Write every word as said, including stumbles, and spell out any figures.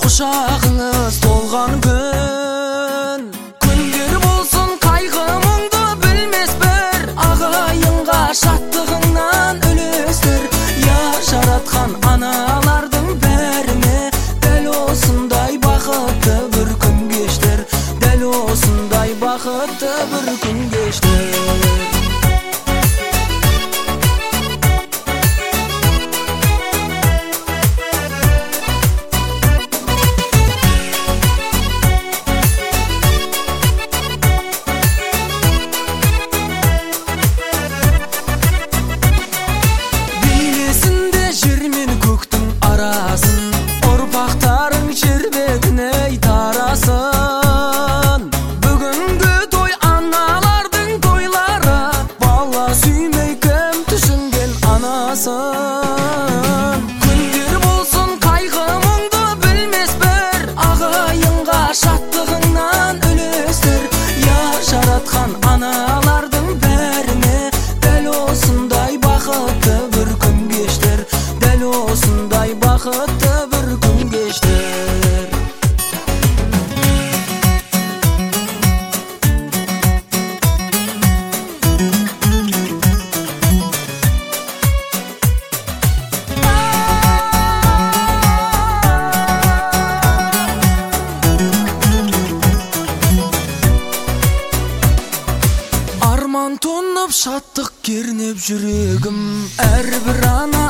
құшағыңыз толған күн. Күндер болсын қайғы мұңды білмес бір, ағайынға шаттығыңнан үлестір. Я жаратқан аналардың бәріне дәл осындай бақытты бір күн кештір. Дәл осындай бақытты бір күн кештір. Ұрпақтарың жер бетіне тарасын. Бүгінгі той аналардың тойлары, бала сүймей кім түсінген анасын. Күндер болсын қайғы мұңды білмес бір, ағайынға шаттығыңнан үлестір. Я жаратқан аналардың бәріне дәл осындай бақытты бір күн кештір. Дәл осындай бақытты бір күн кештір. Арман тұнып шаттық кернеп жүрегім, әрбір ана